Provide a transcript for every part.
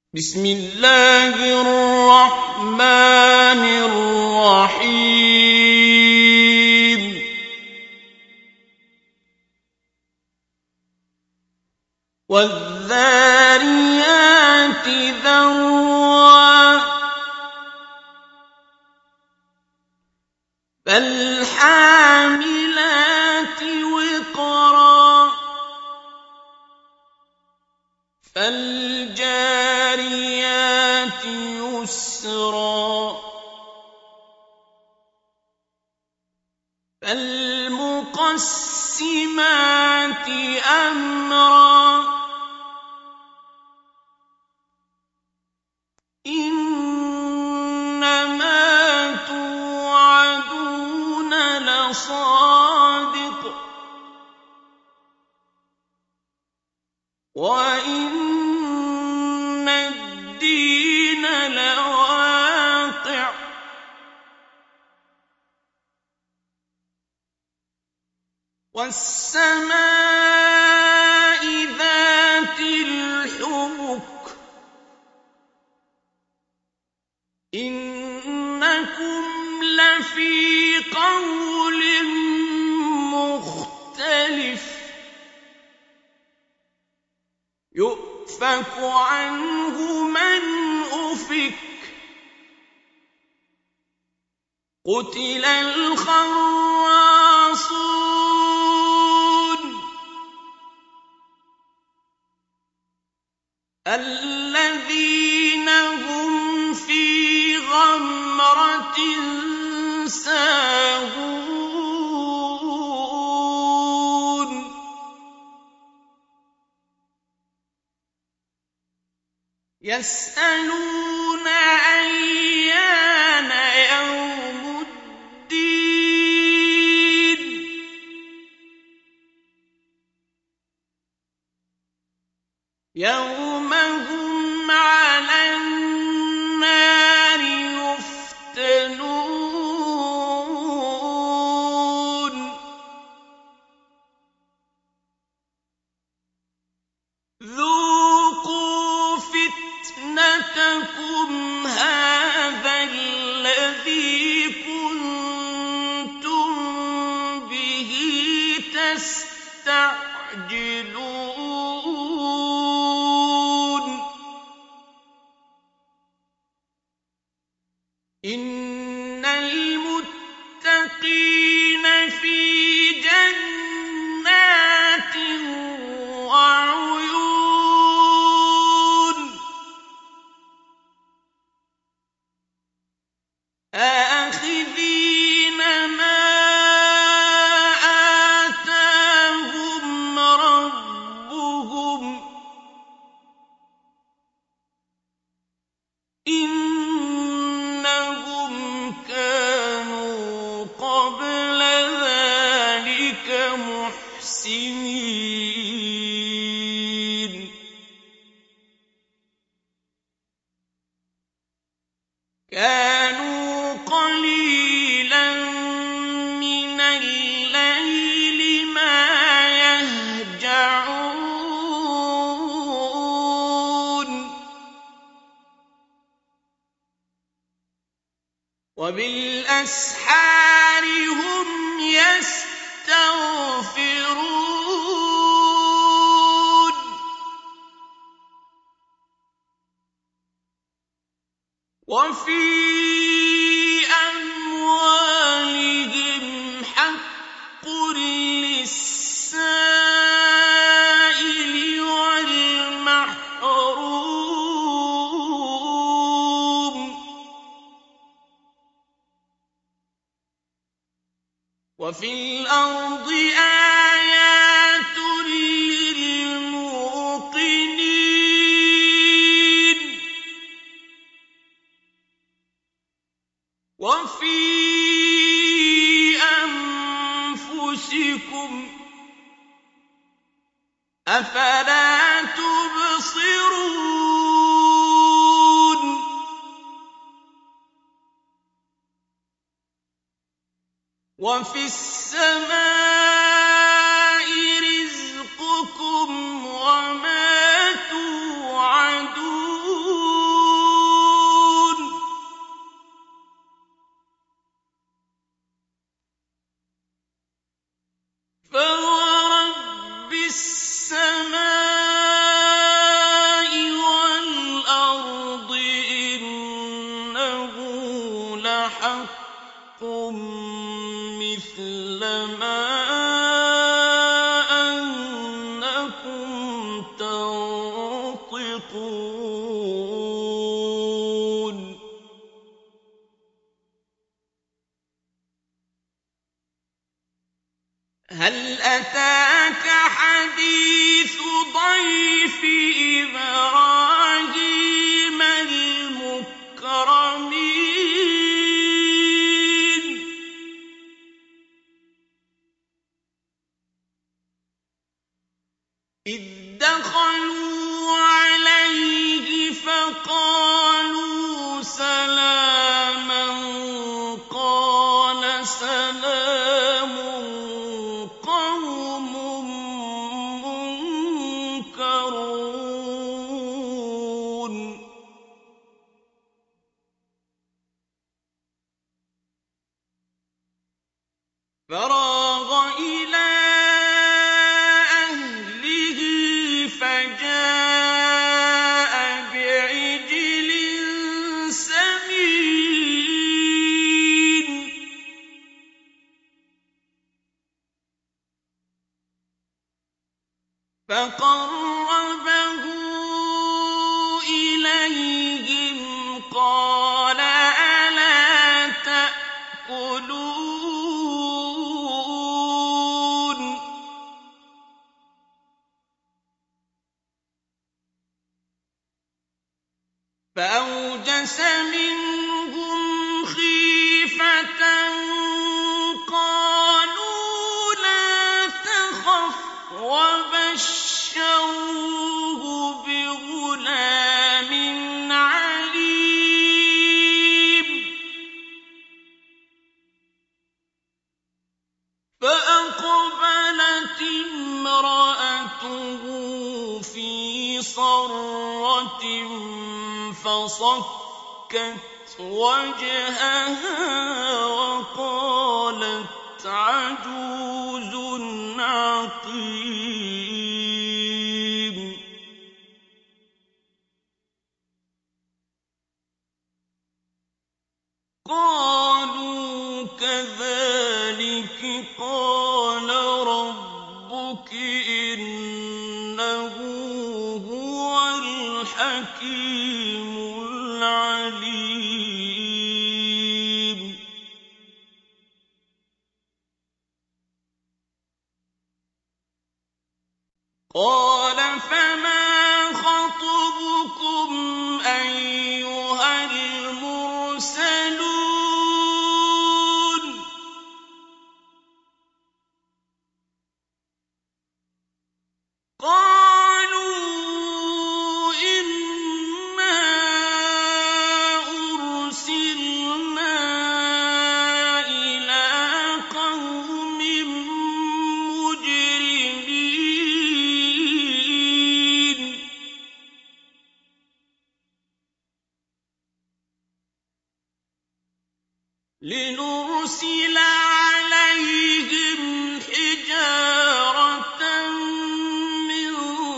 بسم الله الرحمن الرحيم والذاريات ذروا فالحاملات وقرا فالجاريات يسرا فالمقسمات أمرا إنما توعدون لصادق وإن الدين لواقع والسماء ذات الحبك إنكم لفي قول مختلف يؤفك عنه من أفك قتل الخراصون الذين هم في غمرة ساهون يسألون أيان يوم الدين يوم هم على النار يفتنون ذوقوا فتنتكم هذا الذي كنتم به تستعجلون إن المتقين في جنات وعيون آخذين ما آتاهم ربهم إنهم كانوا قبل ذلك محسنين كانوا قليلا من الليل ما يهجعون وبالأسحار هم يستغفرون وفي أموالهم حق للسائل والمحروم وفي الأرض آيات للموقنين وفي أنفسكم أفلا تبصرون وفي السماء رزقكم وما توعدون أتاك حديث ضيف إبراهيم المكرمين إذ دخلوا عليه فقالوا سلاما قال سلام قوم منكرون فراغ إلى أهله فجاء بعجل سمين فقربه إليهم قال ألا تأكلون فأوجس منهم خيفة قالوا لا تخف وبشروه بغلام عليم فأقبلت امرأته في صرة فصكت وجهها وقالت عجوز عقيم قالوا كذلك قال ربك إنه هو الحكيم العليم قال فما خطبكم أيها المرسلون قالوا إنا أرسلنا إلى قوم مجرمين لنرسل عليهم حجارة من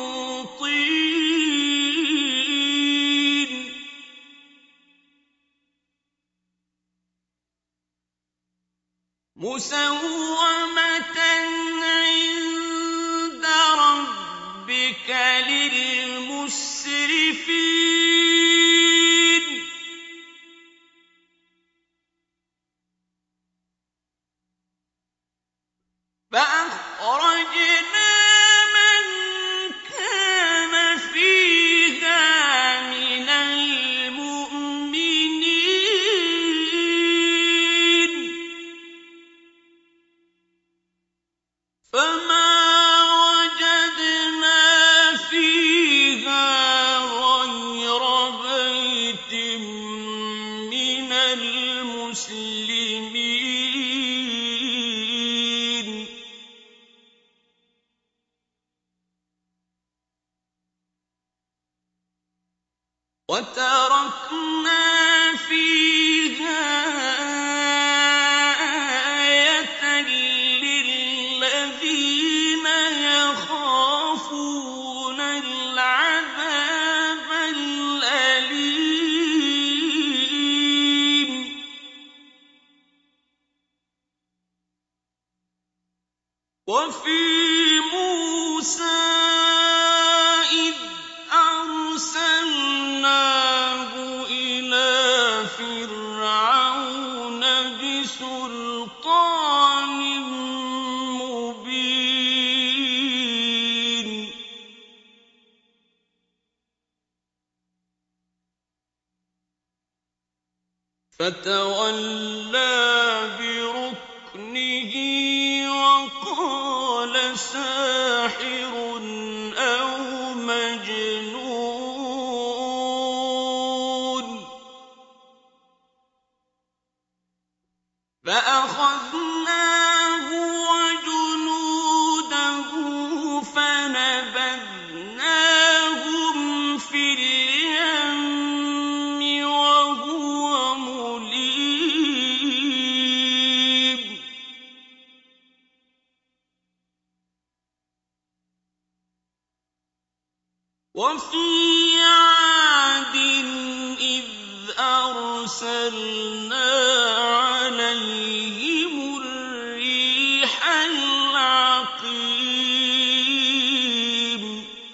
طين مسومة عند ربك للمسرفين فأخرجنا من كان فيها من المؤمنين فما وجدنا فيها غير بيت من المسلمين وتركنا فيها آية للذين يخافون العذاب الأليم وفي موسى إذ أرسلناه إلى فرعون بسلطان مبين فَتَوَلَّىٰ بِرُكْنِهِ وَقَالَ سَاحِرٌ أَوْ مَجْنُونٌ فَأَخَذْنَاهُ وَجُنُودَهُ فَنَبَذْنَاهُمْ فِي الْيَمِّ وَهُوَ مُلِيمٌ وَفِي عَادٍ إِذْ أَرْسَلْنَا عَلَيْهِمُ الرِّيحَ الْعَقِيمَ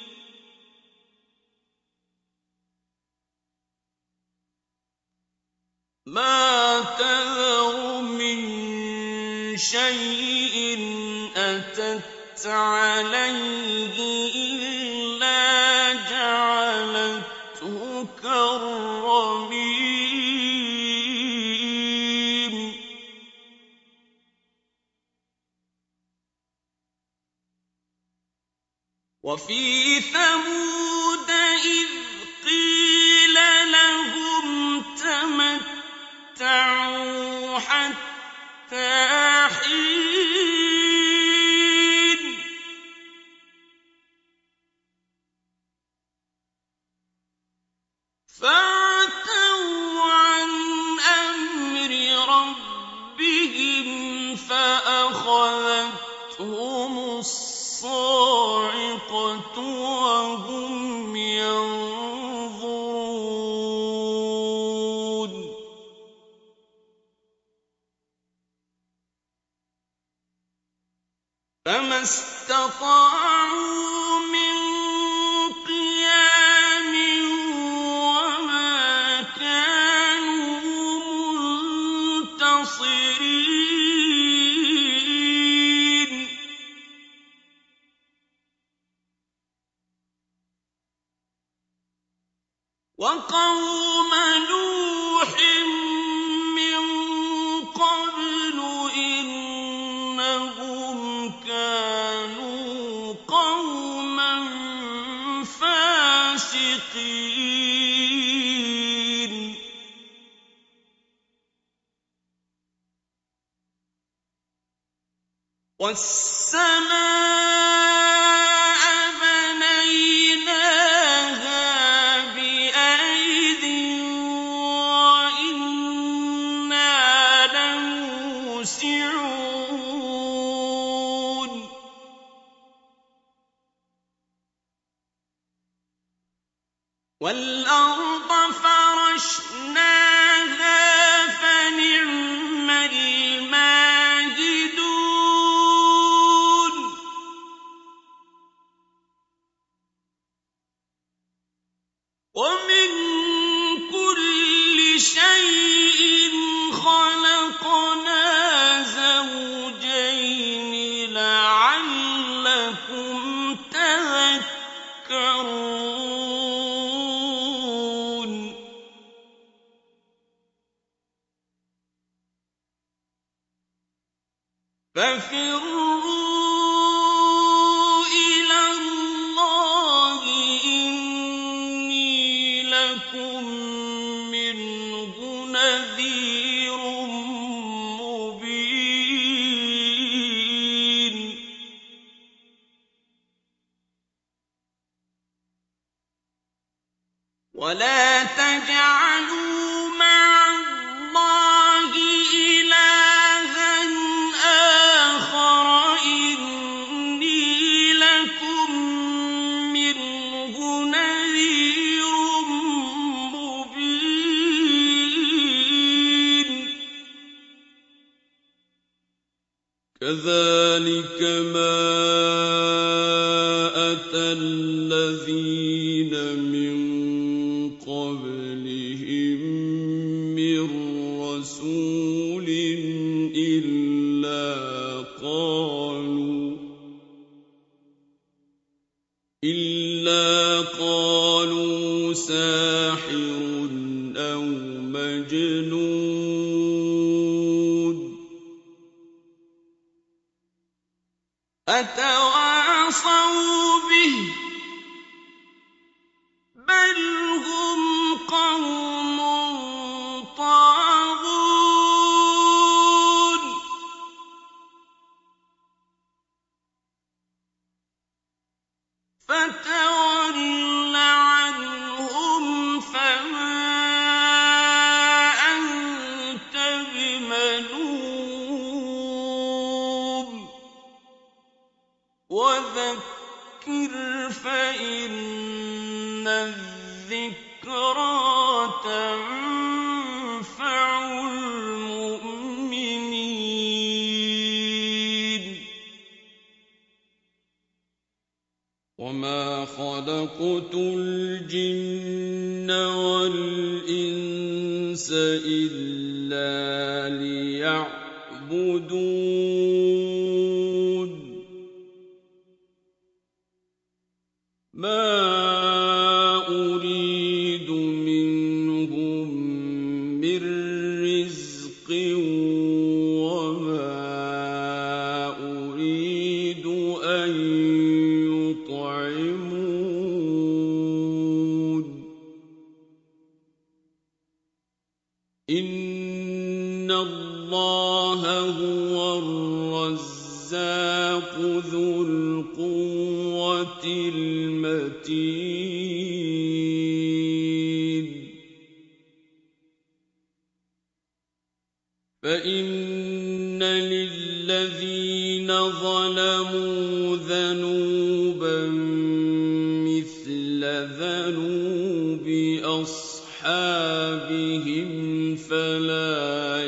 مَا تَذَرُ مِن شَيْءٍ أَتَتْ عَلَيْهِ إِلَّا جَعَلَتْهُ كَالرَّمِيمِ وَفِي ثَمُودَ إِذْ قِيلَ لَهُمْ تَمَتَّعُوا حَتَّىٰ حِينٍ فَعَتَوْا عَنْ أَمْرِ رَبِّهِمْ فَأَخَذَتْهُمُ الصَّاعِقَةُ وَهُمْ يَنظُرُونَ فَمَا اسْتَطَاعُوا مِن قِيَامٍ وَمَا كَانُوا مُنتَصِرِينَ وَقَوْمَ نُوحٍ مِّن قَبْلُ إِنَّهُمْ كَانُوا قَوْمًا فَاسِقِينَ وَالسَّمَاءَ بَنَيْنَاهَا بِأَيْدٍ وَإِنَّا لَمُوسِعُونَ وَالْأَرْضَ فَرَشْنَاهَا فَنِعْمَ الْمَاهِدُونَ وَمِن كُلِّ شَيْءٍ خَلَقْنَا زَوْجَيْنِ لَعَلَّكُمْ تَذَكَّرُونَ فَفِرُّوا إِلَى اللَّهِ إِنِّي لَكُم مِّنْهُ نَذِيرٌ مُّبِينٌ وَلَا تَجْعَلُوا مَعَ اللَّهِ إِلَٰهًا آخَرَ إِنِّي لَكُم مِّنْهُ نَذِيرٌ مُّبِينٌ كَذَٰلِكَ مَا أَتَى الَّذِينَ مِن قَبْلِهِم مِّن رَّسُولٍ إِلَّا قَالُوا سَاحِرٌ أَوْ مَجْنُونٌ أتواصوا به بل هم قوم طاغون فتول عنهم فما أنت بملوم وذكر فإن الذكرى تنفع المؤمنين وما خلقت الجن والإنس إلا ليعبدون ما أريد منهم من رزق وما أريد أن يطعمون إن الله هو الرزاق ذو القوة المتين فإن للذين ظلموا ذنوبا مثل ذنوب أصحابهم فلا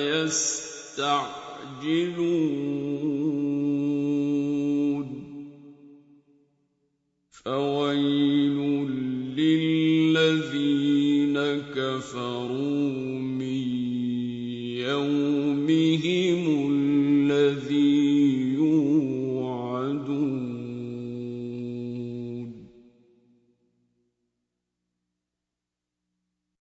يستعجلون فويل للذين كفروا من يومهم